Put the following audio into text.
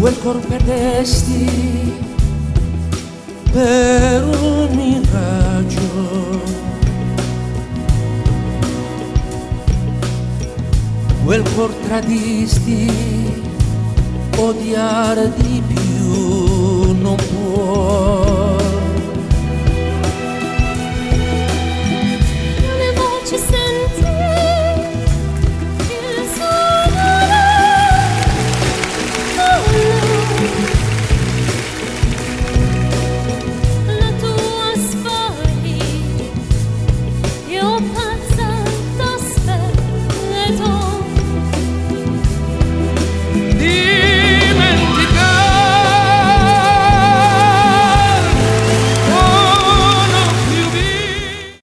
quel cor perdesti per un miraggio, quel cor tradisti, odiare di più non può.